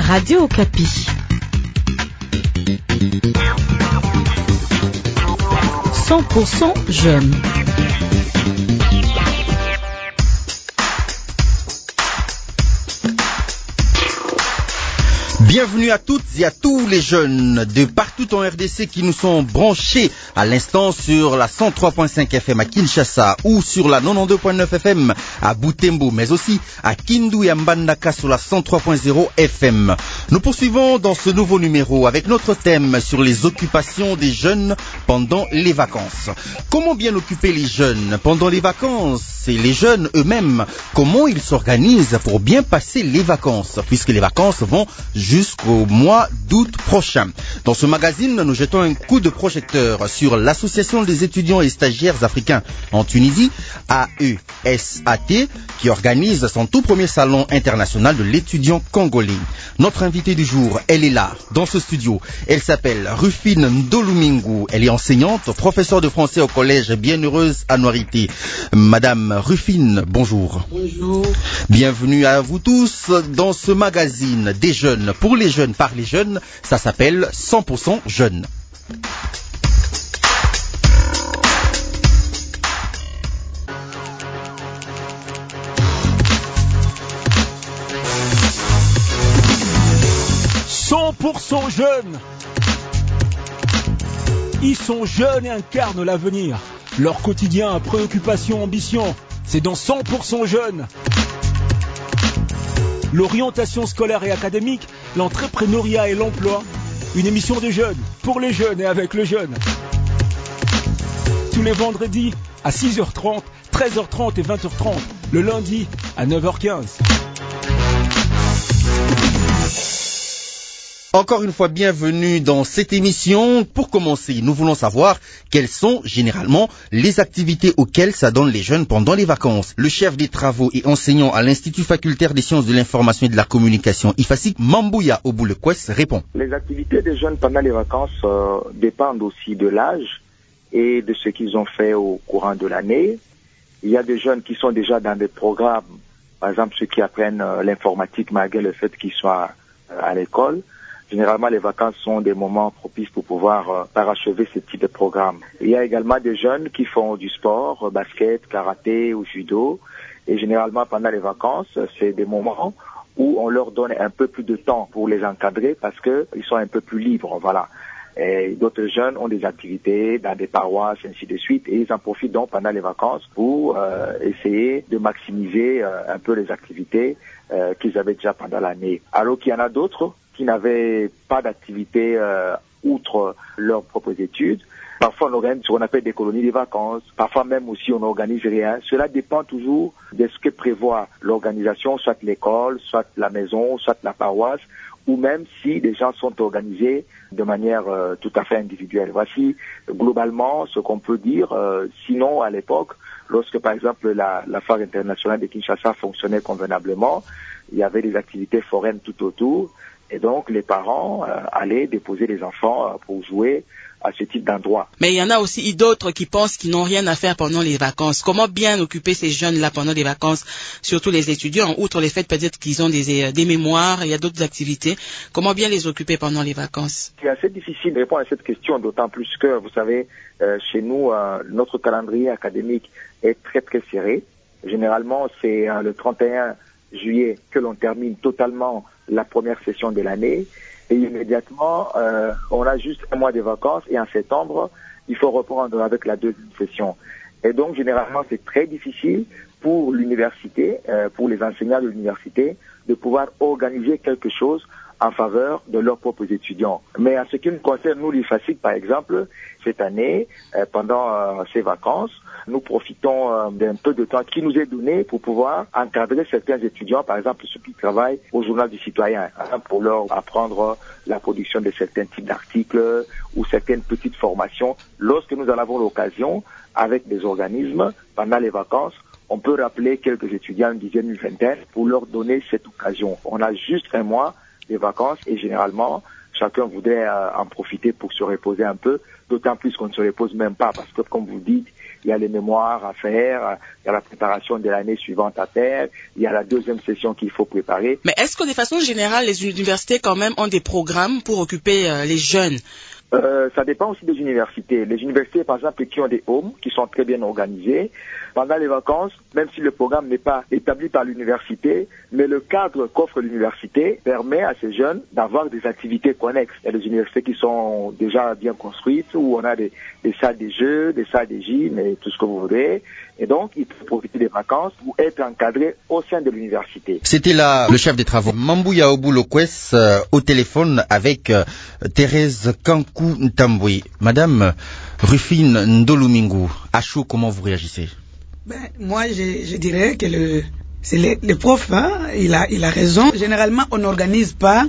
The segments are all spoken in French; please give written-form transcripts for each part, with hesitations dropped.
Radio Okapi. 100% jeunes. Bienvenue à toutes et à tous les jeunes de partout en RDC qui nous sont branchés à l'instant sur la 103.5 FM à Kinshasa ou sur la 92.9 FM à Butembo, mais aussi à Kindu et à Mbandaka sur la 103.0 FM. Nous poursuivons dans ce nouveau numéro avec notre thème sur les occupations des jeunes pendant les vacances. Comment bien occuper les jeunes pendant les vacances et les jeunes eux-mêmes, comment ils s'organisent pour bien passer les vacances, puisque les vacances vont jusqu'au mois d'août prochain. Dans ce magazine, nous jetons un coup de projecteur sur l'Association des étudiants et stagiaires africains en Tunisie, AESAT, qui organise son tout premier salon international de l'étudiant congolais. Notre invitée du jour, elle est là, dans ce studio. Elle s'appelle Rufine Ndolumingu. Elle est enseignante, professeure de français au collège Bienheureuse à Noirité. Madame Rufine, bonjour. Bonjour. Bienvenue à vous tous dans ce magazine des jeunes, pour les jeunes, par les jeunes. Ça s'appelle 100% jeunes. Jeunes. Ils sont jeunes et incarnent l'avenir. Leur quotidien, préoccupation, ambition, c'est dans 100% jeunes. L'orientation scolaire et académique, l'entrepreneuriat et l'emploi, une émission des jeunes, pour les jeunes et avec le jeune. Tous les vendredis à 6h30, 13h30 et 20h30, le lundi à 9h15. Encore une fois, bienvenue dans cette émission. Pour commencer, nous voulons savoir quelles sont généralement les activités auxquelles s'adonnent les jeunes pendant les vacances. Le chef des travaux et enseignant à l'Institut facultaire des sciences de l'information et de la communication, IFASIC, Mambouya Oboulekwes, répond. Les activités des jeunes pendant les vacances dépendent aussi de l'âge et de ce qu'ils ont fait au courant de l'année. Il y a des jeunes qui sont déjà dans des programmes, par exemple ceux qui apprennent l'informatique malgré le fait qu'ils soient à l'école. Généralement, les vacances sont des moments propices pour pouvoir parachever ce type de programme. Il y a également des jeunes qui font du sport, basket, karaté ou judo. Et généralement, pendant les vacances, c'est des moments où on leur donne un peu plus de temps pour les encadrer parce qu'ils sont un peu plus libres, voilà. Et d'autres jeunes ont des activités dans des paroisses, ainsi de suite, et ils en profitent donc pendant les vacances pour essayer de maximiser un peu les activités qu'ils avaient déjà pendant l'année. Alors qu'il y en a d'autres qui n'avaient pas d'activité outre leurs propres études. Parfois, on organise ce qu'on appelle des colonies de vacances. Parfois, même aussi, on n'organise rien. Cela dépend toujours de ce que prévoit l'organisation, soit l'école, soit la maison, soit la paroisse, ou même si les gens sont organisés de manière tout à fait individuelle. Voici globalement ce qu'on peut dire. Sinon, à l'époque, lorsque, par exemple, la foire internationale de Kinshasa fonctionnait convenablement, il y avait des activités foraines tout autour. Et donc, les parents allaient déposer les enfants pour jouer à ce type d'endroit. Mais il y en a aussi d'autres qui pensent qu'ils n'ont rien à faire pendant les vacances. Comment bien occuper ces jeunes-là pendant les vacances, surtout les étudiants, outre les faits peut-être qu'ils ont des mémoires, il y a d'autres activités. Comment bien les occuper pendant les vacances? C'est assez difficile de répondre à cette question, d'autant plus que, vous savez, chez nous, notre calendrier académique est très très serré. Généralement, c'est le 31 juillet que l'on termine totalement la première session de l'année et immédiatement on a juste un mois de vacances et en septembre il faut reprendre avec la deuxième session et donc généralement c'est très difficile pour l'université, pour les enseignants de l'université de pouvoir organiser quelque chose en faveur de leurs propres étudiants. Mais en ce qui nous concerne, nous, l'IFASIC, par exemple, cette année, pendant ces vacances, nous profitons d'un peu de temps qui nous est donné pour pouvoir encadrer certains étudiants, par exemple ceux qui travaillent au Journal du Citoyen, pour leur apprendre la production de certains types d'articles ou certaines petites formations. Lorsque nous en avons l'occasion, avec des organismes, pendant les vacances, on peut rappeler quelques étudiants, une dizaine, une vingtaine, pour leur donner cette occasion. On a juste un mois des vacances et généralement, chacun voudrait en profiter pour se reposer un peu, d'autant plus qu'on ne se repose même pas, parce que comme vous dites, il y a les mémoires à faire, il y a la préparation de l'année suivante à faire, il y a la deuxième session qu'il faut préparer. Mais est-ce que de façon générale, les universités quand même ont des programmes pour occuper les jeunes? Ça dépend aussi des universités. Les universités, par exemple, qui ont des homes, qui sont très bien organisés, pendant les vacances, même si le programme n'est pas établi par l'université, mais le cadre qu'offre l'université permet à ces jeunes d'avoir des activités connexes. Il y a des universités qui sont déjà bien construites, où on a des salles de jeux, des salles de gym et tout ce que vous voudrez. Et donc, ils peuvent profiter des vacances ou être encadrés au sein de l'université. C'était là le chef des travaux, Mambouya Obulokwes, au téléphone avec Thérèse Kankou Ntamboué. Madame Rufine Ndolumingu, à chaud, comment vous réagissez? Moi, je dirais que le prof, il a raison. Généralement, on n'organise pas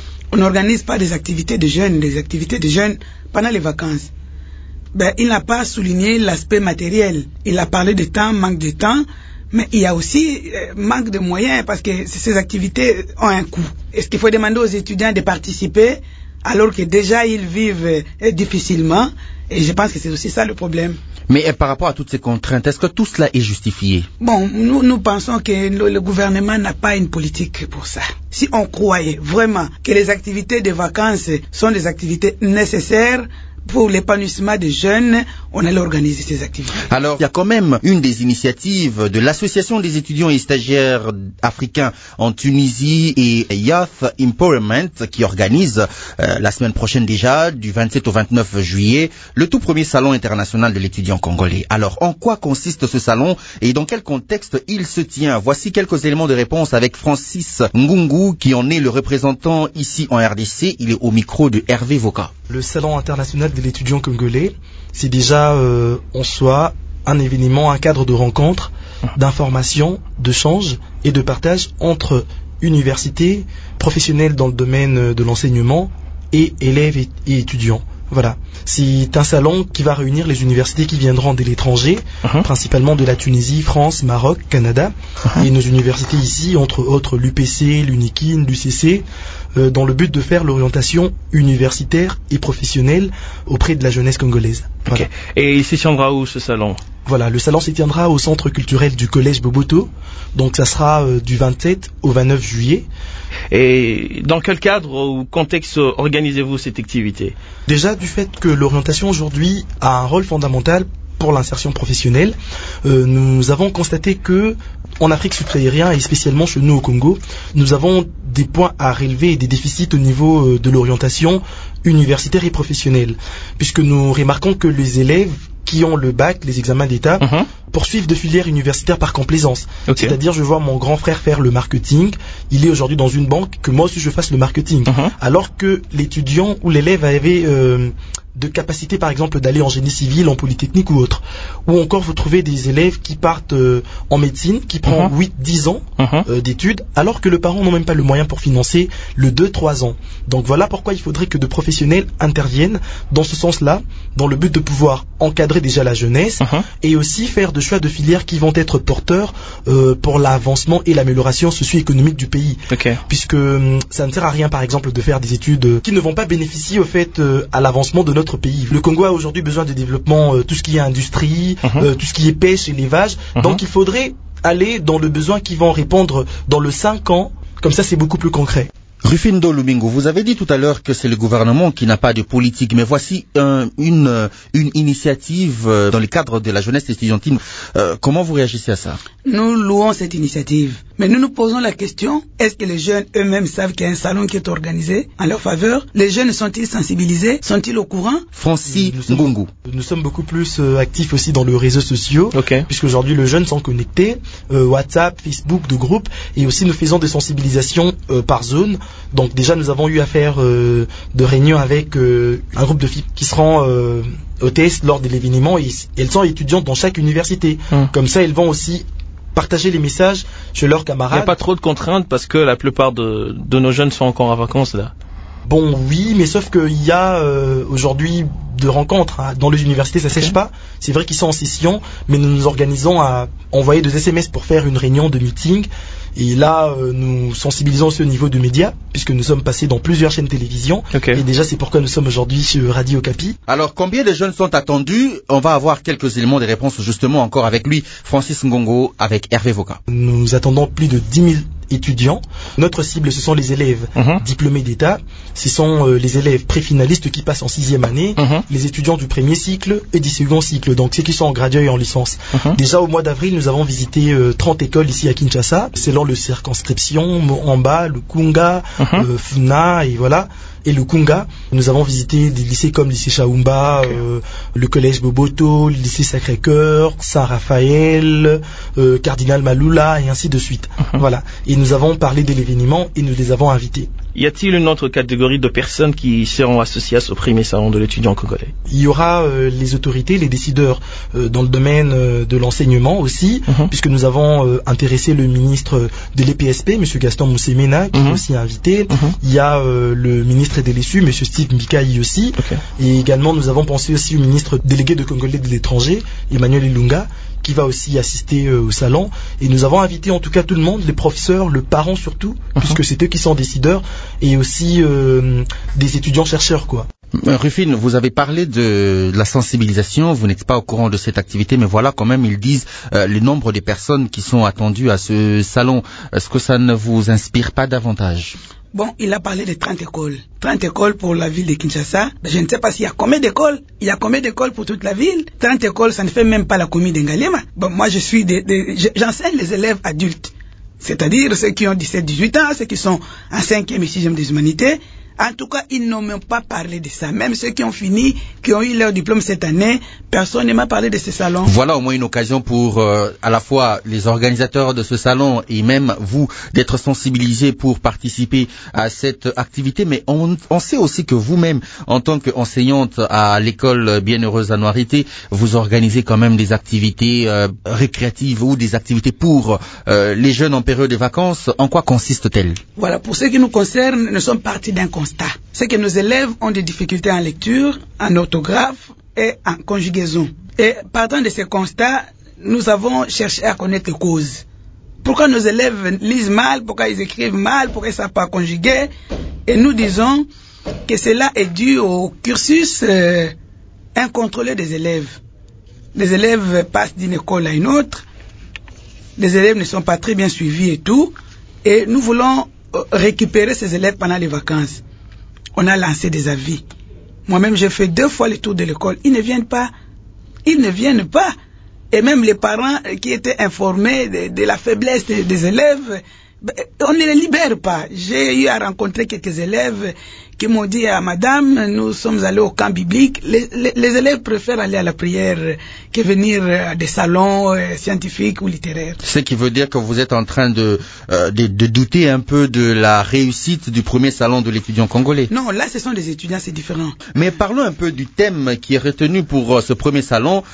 des activités de jeunes pendant les vacances. Il n'a pas souligné l'aspect matériel. Il a parlé de temps, manque de temps, mais il y a aussi manque de moyens parce que ces activités ont un coût. Est-ce qu'il faut demander aux étudiants de participer alors que déjà ils vivent difficilement? Et je pense que c'est aussi ça le problème. Mais par rapport à toutes ces contraintes, est-ce que tout cela est justifié? Bon, nous pensons que le gouvernement n'a pas une politique pour ça. Si on croyait vraiment que les activités de vacances sont des activités nécessaires pour l'épanouissement des jeunes, on allait organiser ces activités. Alors, il y a quand même une des initiatives de l'Association des étudiants et stagiaires africains en Tunisie et Youth Empowerment qui organise la semaine prochaine déjà, du 27 au 29 juillet, le tout premier salon international de l'étudiant congolais. Alors, en quoi consiste ce salon et dans quel contexte il se tient? Voici quelques éléments de réponse avec Francis Ngungu qui en est le représentant ici en RDC. Il est au micro de Hervé Voka. Le salon international de l'étudiant congolais, c'est déjà en soi un événement, un cadre de rencontre, d'information, d'échange et de partage entre universités, professionnels dans le domaine de l'enseignement et élèves et étudiants. Voilà. C'est un salon qui va réunir les universités qui viendront de l'étranger, principalement de la Tunisie, France, Maroc, Canada, et nos universités ici, entre autres l'UPC, l'UNIKIN, l'UCC, dans le but de faire l'orientation universitaire et professionnelle auprès de la jeunesse congolaise. Voilà. Okay. Et il se tiendra où ce salon? Voilà, le salon se tiendra au centre culturel du collège Boboto, donc ça sera du 27 au 29 juillet. Et dans quel cadre ou contexte organisez-vous cette activité? Déjà du fait que l'orientation aujourd'hui a un rôle fondamental pour l'insertion professionnelle, nous avons constaté que en Afrique subsaharienne et spécialement chez nous au Congo, nous avons des points à relever et des déficits au niveau de l'orientation universitaire et professionnelle, puisque nous remarquons que les élèves qui ont le bac, les examens d'État, poursuivent de filières universitaires par complaisance. Okay. C'est-à-dire, je vois mon grand frère faire le marketing, il est aujourd'hui dans une banque, que moi aussi je fasse le marketing. Alors que l'étudiant ou l'élève avait de capacité, par exemple, d'aller en génie civil, en polytechnique ou autre. Ou encore, vous trouvez des élèves qui partent en médecine, qui prend 8-10 ans d'études, alors que les parents n'ont même pas le moyen pour financer le 2-3 ans. Donc voilà pourquoi il faudrait que de professionnels interviennent dans ce sens-là, dans le but de pouvoir encadrer déjà la jeunesse et aussi faire de choix de filières qui vont être porteurs pour l'avancement et l'amélioration socio-économique du pays. Okay. Puisque ça ne sert à rien, par exemple, de faire des études qui ne vont pas bénéficier au fait à l'avancement de notre pays. Le Congo a aujourd'hui besoin de développement, tout ce qui est industrie, tout ce qui est pêche, élevage. Donc il faudrait aller dans le besoin qui vont répondre dans le 5 ans. Comme ça, c'est beaucoup plus concret. Rufine Ndolumingu, vous avez dit tout à l'heure que c'est le gouvernement qui n'a pas de politique, mais voici une initiative dans le cadre de la jeunesse estudiantine. Comment vous réagissez à ça? Nous louons cette initiative, mais nous nous posons la question, est-ce que les jeunes eux-mêmes savent qu'il y a un salon qui est organisé en leur faveur? Les jeunes sont-ils sensibilisés? Sont-ils au courant? Francis Ngungu. Nous sommes beaucoup plus actifs aussi dans les réseaux sociaux, puisque aujourd'hui les jeunes sont connectés, WhatsApp, Facebook, de groupes, et aussi nous faisons des sensibilisations par zone. Donc déjà nous avons eu à faire de réunions avec un groupe de filles qui seront hôtesses lors de l'événement et elles sont étudiantes dans chaque université. Comme ça elles vont aussi partager les messages chez leurs camarades. Il n'y a pas trop de contraintes parce que la plupart de nos jeunes sont encore en vacances là. Bon oui, mais sauf qu'il y a aujourd'hui de rencontres dans les universités, ça sèche pas. C'est vrai qu'ils sont en session, mais nous nous organisons à envoyer des SMS pour faire une réunion de meeting Et là, nous sensibilisons aussi au niveau du média, puisque nous sommes passés dans plusieurs chaînes télévision. Okay. Et déjà, c'est pourquoi nous sommes aujourd'hui sur Radio Okapi. Alors, combien de jeunes sont attendus? On va avoir quelques éléments de réponse justement encore avec lui, Francis Ngongo, avec Hervé Voka. Nous attendons plus de 10 000 étudiants. Notre cible, ce sont les élèves diplômés d'État. Ce sont les élèves préfinalistes qui passent en 6e année, les étudiants du premier cycle et du second cycle, donc ceux qui sont en graduat et en licence. Déjà au mois d'avril, nous avons visité 30 écoles ici à Kinshasa, selon le circonscription, Moamba, le Kunga, Funa et voilà. Et le Kunga, nous avons visité des lycées comme le lycée Chaoumba, le collège Boboto, le lycée Sacré-Cœur, Saint-Raphaël, Cardinal Malula et ainsi de suite. Voilà. Et nous avons parlé de l'événement et nous les avons invités. Y a-t-il une autre catégorie de personnes qui seront associées au premier salon de l'étudiant congolais? Il y aura les autorités, les décideurs dans le domaine de l'enseignement aussi, puisque nous avons intéressé le ministre de l'EPSP, M. Gaston Moussemena, qui est aussi invité. Il y a le ministre de l'ESU, M. Steve Mbikai aussi. Et également, nous avons pensé aussi au ministre délégué de Congolais de l'étranger, Emmanuel Ilunga, qui va aussi assister au salon. Et nous avons invité en tout cas tout le monde, les professeurs, le parent surtout, puisque c'est eux qui sont décideurs, et aussi des étudiants-chercheurs, quoi. Rufine, vous avez parlé de la sensibilisation, vous n'êtes pas au courant de cette activité, mais voilà quand même ils disent le nombre de personnes qui sont attendues à ce salon. Est-ce que ça ne vous inspire pas davantage? Bon, il a parlé de 30 écoles. 30 écoles pour la ville de Kinshasa. Je ne sais pas s'il y a combien d'écoles. Il y a combien d'écoles pour toute la ville? 30 écoles, ça ne fait même pas la commune d'Ngalema. Bon, moi, j'enseigne les élèves adultes. C'est-à-dire ceux qui ont 17-18 ans, ceux qui sont en 5e et 6e des humanités. En tout cas, ils n'ont même pas parlé de ça. Même ceux qui ont fini, qui ont eu leur diplôme cette année, personne ne m'a parlé de ce salon. Voilà au moins une occasion pour à la fois les organisateurs de ce salon et même vous d'être sensibilisés pour participer à cette activité. Mais on sait aussi que vous-même, en tant qu'enseignante à l'école Bienheureuse à Noirité, vous organisez quand même des activités récréatives ou des activités pour les jeunes en période de vacances. En quoi consiste-t-elle? Voilà, pour ce qui nous concerne, nous sommes partis d'un constat. C'est que nos élèves ont des difficultés en lecture, en orthographe et en conjugaison. Et partant de ces constats, nous avons cherché à connaître les causes. Pourquoi nos élèves lisent mal, pourquoi ils écrivent mal, pourquoi ils ne savent pas conjuguer. Et nous disons que cela est dû au cursus incontrôlé des élèves. Les élèves passent d'une école à une autre, les élèves ne sont pas très bien suivis et tout, et nous voulons récupérer ces élèves pendant les vacances. On a lancé des avis. Moi-même, j'ai fait 2 fois le tour de l'école. Ils ne viennent pas. Ils ne viennent pas. Et même les parents qui étaient informés de la faiblesse des élèves, on ne les libère pas. J'ai eu à rencontrer quelques élèves qui m'ont dit à madame, nous sommes allés au camp biblique. Les élèves préfèrent aller à la prière que venir à des salons scientifiques ou littéraires. Ce qui veut dire que vous êtes en train de douter un peu de la réussite du premier salon de l'étudiant congolais. Non, là ce sont des étudiants, c'est différent. Mais parlons un peu du thème qui est retenu pour ce premier salon.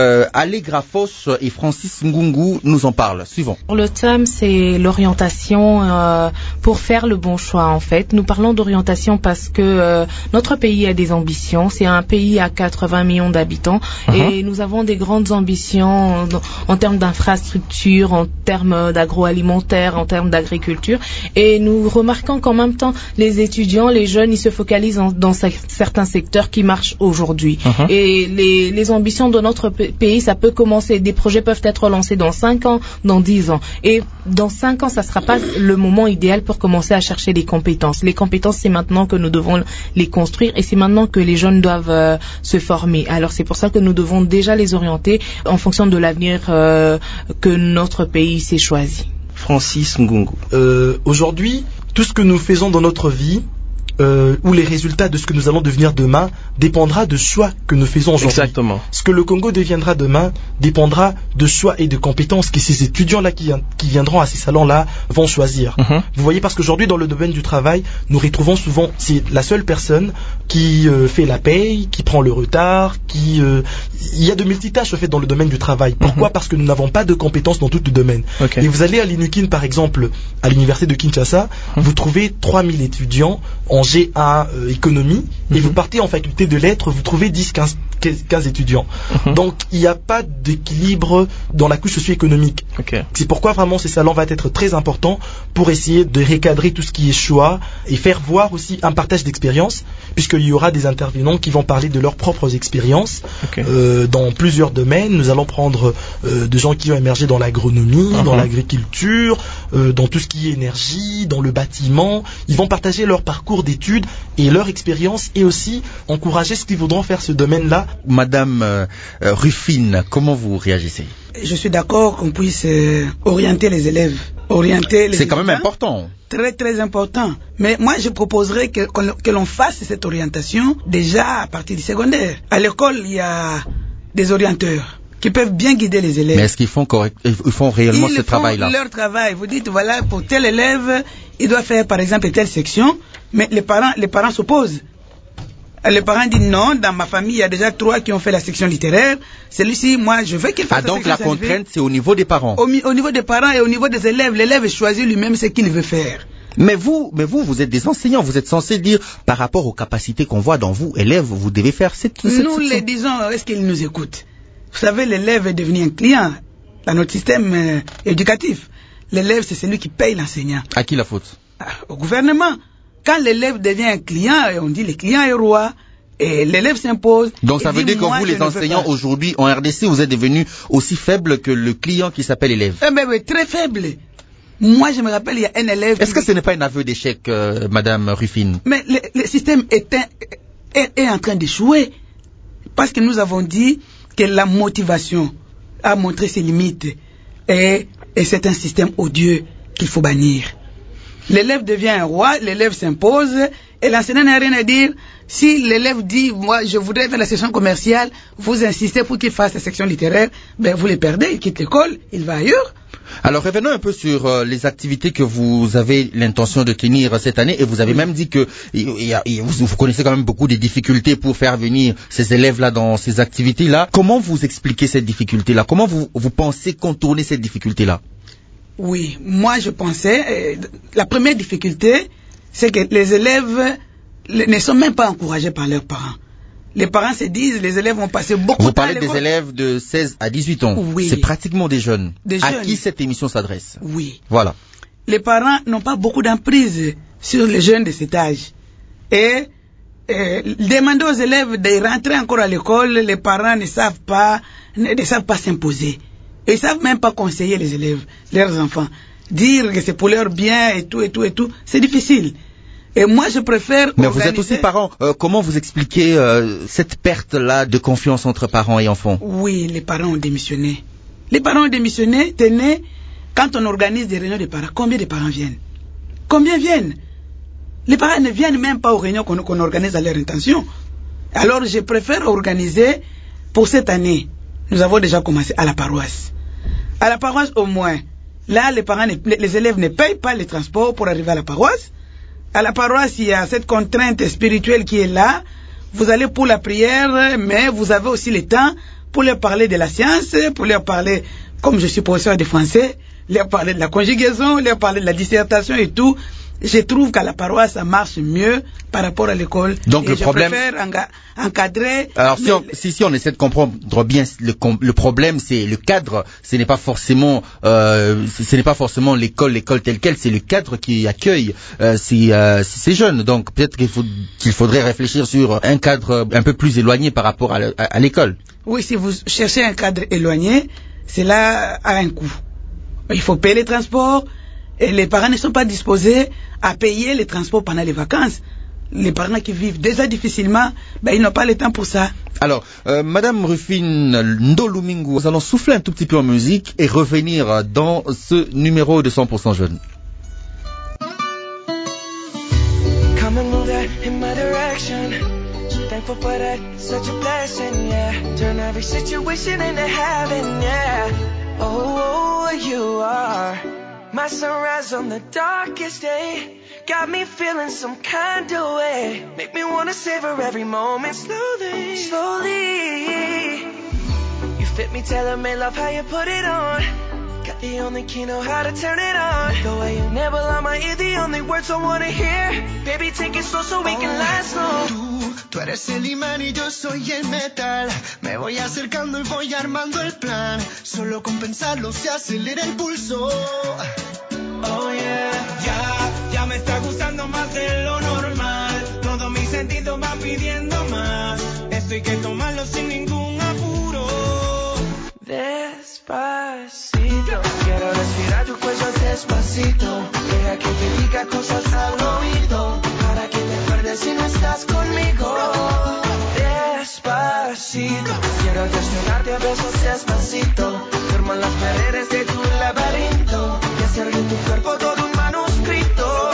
Ale Grafos et Francis Ngungu nous en parlent. Suivons. Le thème, c'est l'orientation pour faire le bon choix en fait. Nous parlons d'orientation parce que notre pays a des ambitions. C'est un pays à 80 millions d'habitants et nous avons des grandes ambitions en termes d'infrastructures, en termes d'agroalimentaire, en termes d'agriculture. Et nous remarquons qu'en même temps, les étudiants, les jeunes, ils se focalisent dans certains secteurs qui marchent aujourd'hui. Et les ambitions de notre pays, ça peut commencer. Des projets peuvent être lancés dans 5 ans, dans 10 ans. Et dans 5 ans, ça ne sera pas le moment idéal pour commencer à chercher les compétences. Les compétences, c'est maintenant que nous devons les construire et c'est maintenant que les jeunes doivent se former. Alors c'est pour ça que nous devons déjà les orienter en fonction de l'avenir que notre pays s'est choisi. Francis Ngungu. Aujourd'hui, tout ce que nous faisons dans notre vie, où les résultats de ce que nous allons devenir demain dépendra de choix que nous faisons aujourd'hui. Exactement. Ce que le Congo deviendra demain dépendra de choix et de compétences que ces étudiants-là qui viendront à ces salons-là vont choisir. Vous voyez, parce qu'aujourd'hui, dans le domaine du travail, nous retrouvons souvent, c'est la seule personne qui fait la paye, qui prend le retard, il y a de multitâches fait dans le domaine du travail. Pourquoi? Parce que nous n'avons pas de compétences dans tout le domaine. Et vous allez à l'INUKIN, par exemple, à l'université de Kinshasa, vous trouvez 3000 étudiants en mélangé à économie, et vous partez en faculté de lettres, vous trouvez 10-15 étudiants. Donc il n'y a pas d'équilibre dans la couche socio-économique. C'est pourquoi vraiment ce salon va être très important pour essayer de recadrer tout ce qui est choix et faire voir aussi un partage d'expériences, puisqu'il y aura des intervenants qui vont parler de leurs propres expériences dans plusieurs domaines. Nous allons prendre des gens qui ont émergé dans l'agronomie, dans l'agriculture, dans tout ce qui est énergie, dans le bâtiment. Ils vont partager leur parcours d'études et leur expérience, et aussi encourager ceux qui voudront faire ce domaine-là. Madame Ruffin, comment vous réagissez? Je suis d'accord qu'on puisse orienter les élèves. C'est quand même important. Très très important. Mais moi je proposerais que l'on fasse cette orientation déjà à partir du secondaire. À l'école, il y a des orienteurs qui peuvent bien guider les élèves. Mais est-ce qu'ils font réellement ce travail-là? Ils font leur travail. Vous dites, voilà, pour tel élève, il doit faire par exemple telle section, mais les parents s'opposent. Les parents disent non, dans ma famille, il y a déjà 3 qui ont fait la section littéraire. Celui-ci, moi, je veux qu'il fasse la section. Donc la contrainte, c'est au niveau des parents. Au niveau des parents et au niveau des élèves. L'élève choisit lui-même ce qu'il veut faire. Mais vous êtes des enseignants. Vous êtes censés dire, par rapport aux capacités qu'on voit dans vous, élèves, vous devez faire cette Nous les disons, est-ce qu'ils nous écoutent? Vous savez, l'élève est devenu un client dans notre système éducatif. L'élève, c'est celui qui paye l'enseignant. À qui la faute? Au gouvernement. Quand l'élève devient un client, on dit le client est roi, et l'élève s'impose. Donc ça veut dire que vous, les enseignants, aujourd'hui, en RDC, vous êtes devenus aussi faibles que le client qui s'appelle élève? Très faible. Moi, je me rappelle, il y a un élève... Est-ce que ce n'est pas un aveu d'échec, Madame Ruffin? Mais le système est en train d'échouer. Parce que nous avons dit que la motivation a montré ses limites. Et c'est un système odieux qu'il faut bannir. L'élève devient un roi, l'élève s'impose, et l'enseignant n'a rien à dire. Si l'élève dit, moi, je voudrais faire la section commerciale, vous insistez pour qu'il fasse la section littéraire, ben, vous les perdez, il quitte l'école, il va ailleurs. Alors, revenons un peu sur les activités que vous avez l'intention de tenir cette année, et vous avez même dit que vous connaissez quand même beaucoup des difficultés pour faire venir ces élèves-là dans ces activités-là. Comment vous expliquez cette difficulté-là? Comment vous pensez contourner cette difficulté-là? Oui, moi je pensais, la première difficulté, c'est que les élèves ne sont même pas encouragés par leurs parents. Les parents se disent, les élèves vont passer beaucoup de temps à l'école. Vous parlez des élèves de 16 à 18 ans. Oui. C'est pratiquement des jeunes. À qui cette émission s'adresse? Oui. Voilà. Les parents n'ont pas beaucoup d'emprise sur les jeunes de cet âge. Et demander aux élèves de rentrer encore à l'école, les parents ne savent pas s'imposer. Ils ne savent même pas conseiller les élèves, leurs enfants. Dire que c'est pour leur bien et tout, c'est difficile. Et moi, je préfère... Mais vous êtes aussi parents. Comment vous expliquez cette perte-là de confiance entre parents et enfants? Oui, les parents ont démissionné. Les parents ont démissionné, tenez, quand on organise des réunions de parents, combien de parents viennent? Combien viennent? Les parents ne viennent même pas aux réunions qu'on organise à leur intention. Alors, je préfère organiser pour cette année. Nous avons déjà commencé à la paroisse. À la paroisse, au moins, là, les élèves ne payent pas les transports pour arriver à la paroisse. À la paroisse, il y a cette contrainte spirituelle qui est là. Vous allez pour la prière, mais vous avez aussi le temps pour leur parler de la science, pour leur parler, comme je suis professeur de français, leur parler de la conjugaison, leur parler de la dissertation et tout. Je trouve qu'à la paroisse, ça marche mieux par rapport à l'école. Donc et je préfère encadrer. Alors si on essaie de comprendre bien, le problème c'est le cadre. Ce n'est pas forcément l'école telle quelle, c'est le cadre qui accueille ces jeunes. Donc peut-être qu'il faudrait réfléchir sur un cadre un peu plus éloigné par rapport à l'école. Oui, si vous cherchez un cadre éloigné, cela a un coût. Il faut payer les transports. Et les parents ne sont pas disposés à payer les transports pendant les vacances. Les parents qui vivent déjà difficilement, ils n'ont pas le temps pour ça. Alors, Madame Ruffin Ndolumingu, nous allons souffler un tout petit peu en musique et revenir dans ce numéro de 100% Jeunes. Come and move that in my direction. Thankful for that, such a blessing, yeah. Turn every situation into heaven, yeah. Oh, you are my sunrise on the darkest day. Got me feeling some kind of way. Make me wanna savor every moment slowly, slowly. You fit me, tailor-made, love how you put it on. Got the only key, know how to turn it on. The way you never lie my ear, the only words I wanna hear. Baby, take it slow so we can last long. Tú eres el imán y yo soy el metal. Me voy acercando y voy armando el plan. Solo con pensarlo se acelera el pulso. Oh yeah, ya me está gustando más de lo normal. Todos mis sentidos van pidiendo más. Esto hay que tomarlo sin ningún apuro. Despacito, quiero respirar tu cuello despacito. Deja que te diga cosas al oído, para que te acuerdes si no estás conmigo. Despacito, quiero desnudarte a besos despacito. Firmo en las paredes de tu laberinto y hacer de tu cuerpo todo un manuscrito.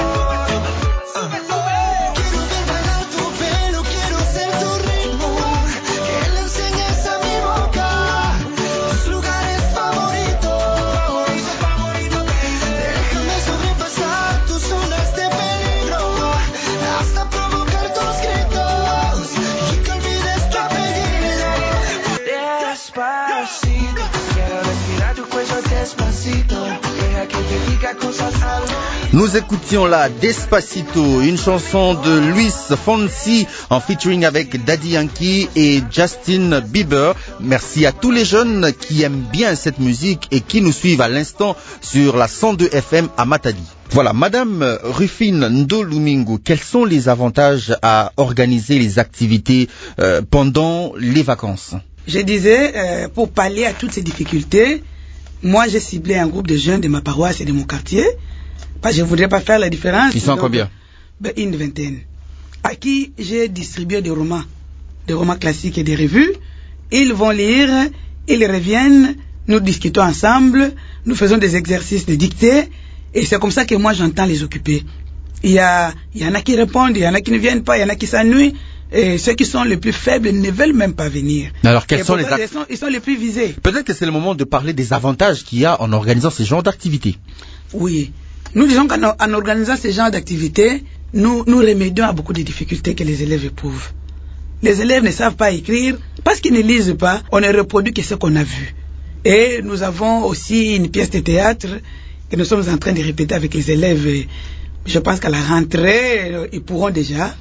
Nous écoutions là Despacito, une chanson de Luis Fonsi en featuring avec Daddy Yankee et Justin Bieber. Merci à tous les jeunes qui aiment bien cette musique et qui nous suivent à l'instant sur la 102 FM à Matadi. Voilà, Madame Rufine Ndolumingo, quels sont les avantages à organiser les activités pendant les vacances? Je disais, pour pallier à toutes ces difficultés, moi j'ai ciblé un groupe de jeunes de ma paroisse et de mon quartier. Je ne voudrais pas faire la différence. Ils sont combien? Une vingtaine. À qui j'ai distribué des romans classiques et des revues. Ils vont lire, ils reviennent, nous discutons ensemble, nous faisons des exercices de dictée, et c'est comme ça que moi j'entends les occuper. Il y en a qui répondent, il y en a qui ne viennent pas, il y en a qui s'ennuient, et ceux qui sont les plus faibles ne veulent même pas venir. Alors quels sont ils sont les plus visés. Peut-être que c'est le moment de parler des avantages qu'il y a en organisant ce genre d'activités. Oui. Nous disons qu'en organisant ce genre d'activités, nous remédions à beaucoup de difficultés que les élèves éprouvent. Les élèves ne savent pas écrire, parce qu'ils ne lisent pas, on ne reproduit que ce qu'on a vu. Et nous avons aussi une pièce de théâtre que nous sommes en train de répéter avec les élèves. Je pense qu'à la rentrée, ils pourront déjà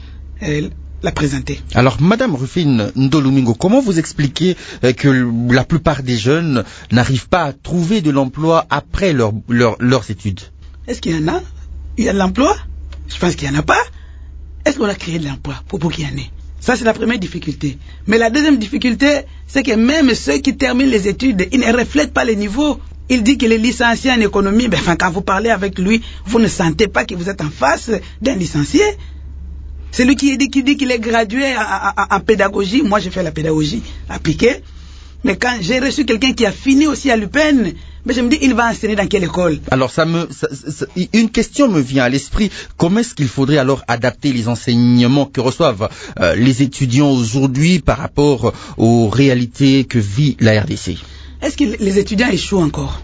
la présenter. Alors, Madame Rufine Ndolumingo, comment vous expliquez que la plupart des jeunes n'arrivent pas à trouver de l'emploi après leurs études? Est-ce qu'il y en a? Il y a de l'emploi? Je pense qu'il n'y en a pas. Est-ce qu'on a créé de l'emploi pour qu'il y en ait? Ça, c'est la première difficulté. Mais la deuxième difficulté, c'est que même ceux qui terminent les études, ils ne reflètent pas les niveaux. Il dit qu'il est licencié en économie. Quand vous parlez avec lui, vous ne sentez pas que vous êtes en face d'un licencié. C'est lui qui dit qu'il est gradué en pédagogie. Moi, j'ai fait la pédagogie appliquée. Mais quand j'ai reçu quelqu'un qui a fini aussi à l'UPEN, je me dis, il va enseigner dans quelle école? Alors, une question me vient à l'esprit. Comment est-ce qu'il faudrait alors adapter les enseignements que reçoivent les étudiants aujourd'hui par rapport aux réalités que vit la RDC? Est-ce que les étudiants échouent encore?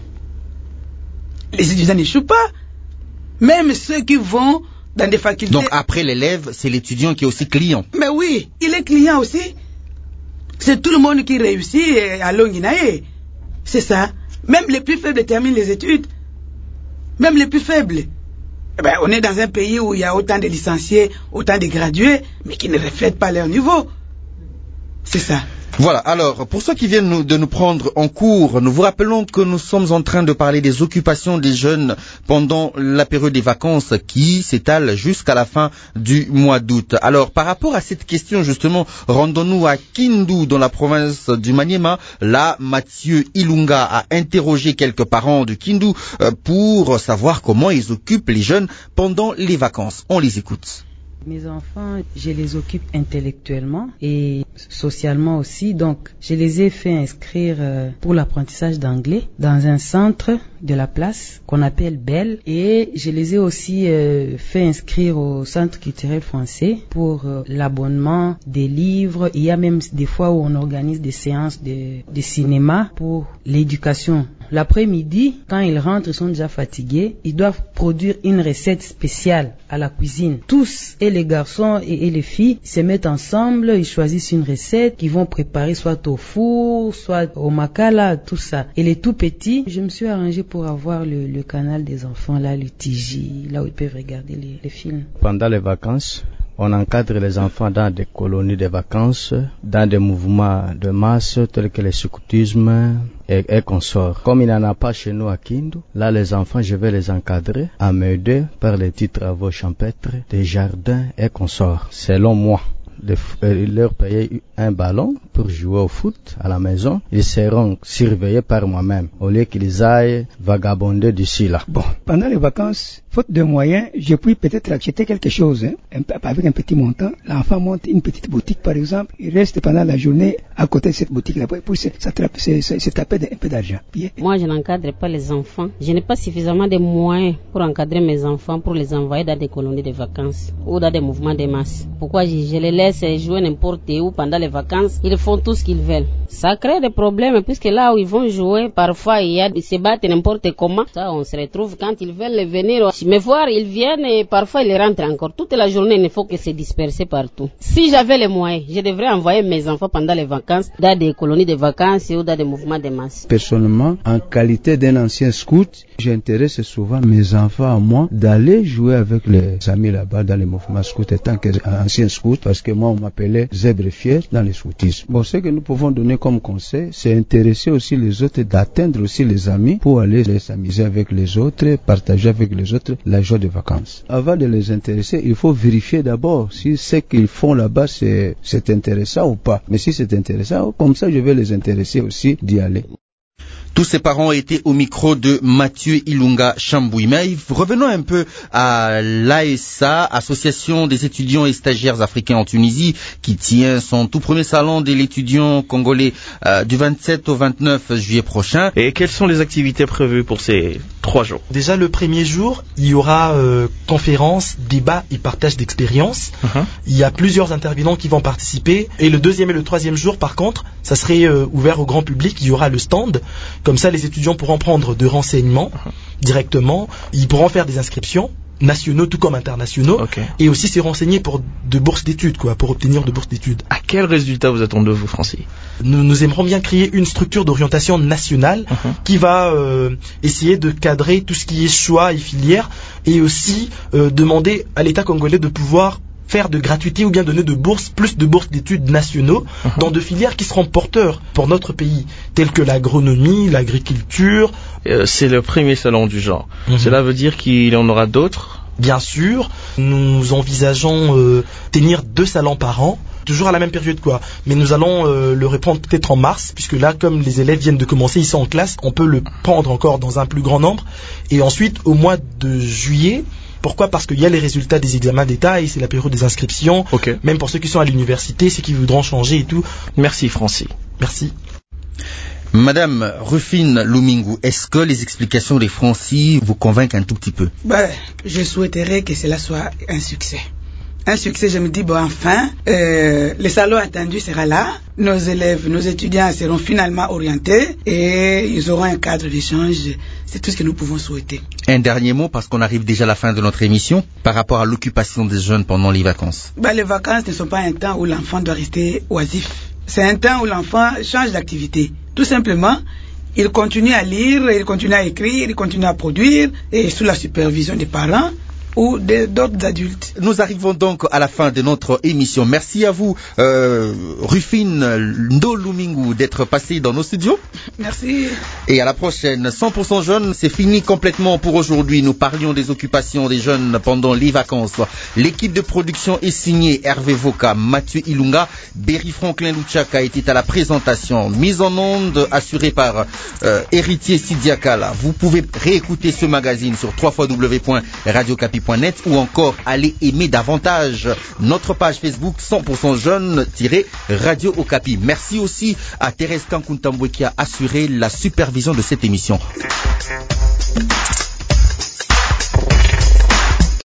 Les étudiants n'échouent pas. Même ceux qui vont dans des facultés... Donc, après l'élève, c'est l'étudiant qui est aussi client. Mais oui, il est client aussi. C'est tout le monde qui réussit à Longinae. C'est ça. Même les plus faibles terminent les études. Même les plus faibles. On est dans un pays où il y a autant de licenciés, autant de gradués, mais qui ne reflètent pas leur niveau. C'est ça. Voilà, alors, pour ceux qui viennent de nous prendre en cours, nous vous rappelons que nous sommes en train de parler des occupations des jeunes pendant la période des vacances qui s'étale jusqu'à la fin du mois d'août. Alors, par rapport à cette question, justement, rendons-nous à Kindu, dans la province du Maniema. Là, Mathieu Ilunga a interrogé quelques parents de Kindu pour savoir comment ils occupent les jeunes pendant les vacances. On les écoute. Mes enfants, je les occupe intellectuellement et socialement aussi. Donc, je les ai fait inscrire pour l'apprentissage d'anglais dans un centre de la place qu'on appelle Belle. Et je les ai aussi fait inscrire au centre culturel français pour l'abonnement des livres. Il y a même des fois où on organise des séances de cinéma pour l'éducation l'après-midi, quand ils rentrent, ils sont déjà fatigués. Ils doivent produire une recette spéciale à la cuisine. Tous, et les garçons et les filles, se mettent ensemble, ils choisissent une recette qu'ils vont préparer soit au four, soit au makala, tout ça. Et les tout petits, je me suis arrangé pour avoir le canal des enfants, là, le TJ, là où ils peuvent regarder les films. Pendant les vacances, on encadre les enfants dans des colonies de vacances, dans des mouvements de masse tels que le scoutisme et consorts. Comme il n'y en a pas chez nous à Kindu, là les enfants, je vais les encadrer à m'aider par les petits travaux champêtres, des jardins et consorts. Selon moi, leur payer un ballon pour jouer au foot à la maison. Ils seront surveillés par moi-même au lieu qu'ils aillent vagabonder d'ici là. Bon, pendant les vacances, faute de moyens, je puis peut-être acheter quelque chose avec un petit montant. L'enfant monte une petite boutique par exemple, il reste pendant la journée à côté de cette boutique-là pour se taper un peu d'argent. Moi, je n'encadre pas les enfants. Je n'ai pas suffisamment de moyens pour encadrer mes enfants, pour les envoyer dans des colonies de vacances ou dans des mouvements de masse. Pourquoi je les laisse jouer n'importe où pendant les vacances? Ils font tout ce qu'ils veulent. Ça crée des problèmes puisque là où ils vont jouer, parfois ils se battent n'importe comment. Ça, on se retrouve quand ils veulent venir me voir, ils viennent et parfois ils rentrent encore. Toute la journée, il ne faut que se disperser partout. Si j'avais les moyens, je devrais envoyer mes enfants pendant les vacances dans des colonies de vacances ou dans des mouvements de masse. Personnellement, en qualité d'un ancien scout, j'intéresse souvent mes enfants à moi d'aller jouer avec les amis là-bas dans les mouvements scouts étant qu'ancien scout parce que moi on m'appelait zèbre fier dans les scoutisme. Bon, ce que nous pouvons donner comme conseil, c'est intéresser aussi les autres, d'atteindre aussi les amis pour aller les amuser avec les autres, partager avec les autres la joie des vacances. Avant de les intéresser, il faut vérifier d'abord si ce qu'ils font là-bas c'est intéressant ou pas. Mais si c'est intéressant, comme ça je vais les intéresser aussi d'y aller. Tous ces parents étaient au micro de Mathieu Ilunga Chambouy. Mais revenons un peu à l'AESA, Association des étudiants et stagiaires africains en Tunisie, qui tient son tout premier salon de l'étudiant congolais du 27 au 29 juillet prochain. Et quelles sont les activités prévues pour ces 3 jours? Déjà, le premier jour, il y aura conférences, débats et partage d'expériences. Il y a plusieurs intervenants qui vont participer. Et le deuxième et le troisième jour, par contre, ça serait ouvert au grand public. Il y aura le stand. Comme ça, les étudiants pourront prendre de renseignements directement. Ils pourront faire des inscriptions nationaux tout comme internationaux, et aussi se renseigner pour de bourses d'études, pour obtenir de bourses d'études. À quel résultat vous attendez, vous, Francis? Nous aimerions bien créer une structure d'orientation nationale qui va essayer de cadrer tout ce qui est choix et filières, et aussi demander à l'État congolais de pouvoir faire de gratuité ou bien donner de bourses, plus de bourses d'études nationaux dans de filières qui seront porteurs pour notre pays, telles que l'agronomie, l'agriculture. C'est le premier salon du genre. Cela veut dire qu'il y en aura d'autres? Bien sûr, nous envisageons tenir 2 salons par an, toujours à la même période mais nous allons le reprendre peut-être en mars, puisque là, comme les élèves viennent de commencer, ils sont en classe, on peut le prendre encore dans un plus grand nombre, et ensuite au mois de juillet. Pourquoi? Parce qu'il y a les résultats des examens d'État et c'est la période des inscriptions. Même pour ceux qui sont à l'université, ceux qui voudront changer et tout. Merci, Francis. Merci. Madame Rufine Lumingu, est-ce que les explications de Francis vous convainquent un tout petit peu? Je souhaiterais que cela soit un succès. Un succès, je me dis, enfin, le salon attendu sera là, nos élèves, nos étudiants seront finalement orientés et ils auront un cadre d'échange. C'est tout ce que nous pouvons souhaiter. Un dernier mot, parce qu'on arrive déjà à la fin de notre émission, par rapport à l'occupation des jeunes pendant les vacances. Les vacances ne sont pas un temps où l'enfant doit rester oisif. C'est un temps où l'enfant change d'activité. Tout simplement, il continue à lire, il continue à écrire, il continue à produire, et sous la supervision des parents ou d'autres adultes. Nous arrivons donc à la fin de notre émission. Merci à vous, Rufine Ndolumingu, d'être passé dans nos studios. Merci. Et à la prochaine. 100% jeunes, c'est fini complètement pour aujourd'hui. Nous parlions des occupations des jeunes pendant les vacances. L'équipe de production est signée Hervé Voka, Mathieu Ilunga, Berry Franklin Luchaka était à la présentation. Mise en onde assurée par Héritier Sidiakala. Vous pouvez réécouter ce magazine sur www.radiocapi.net ou encore aller aimer davantage notre page Facebook 100% jeune-Radio Okapi. Merci aussi à Thérèse Kankuntambwe qui a assuré la supervision de cette émission.